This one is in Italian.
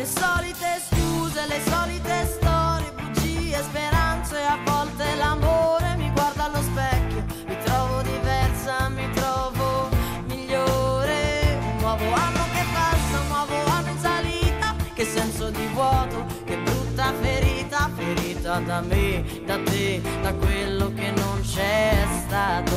le solite scuse, le solite storie, bugie, speranze, a volte l'amore mi guarda allo specchio, mi trovo diversa, mi trovo migliore. Un nuovo anno che passa, un nuovo anno in salita, che senso di vuoto, che brutta ferita, ferita da me, da te, da quello che non c'è stato.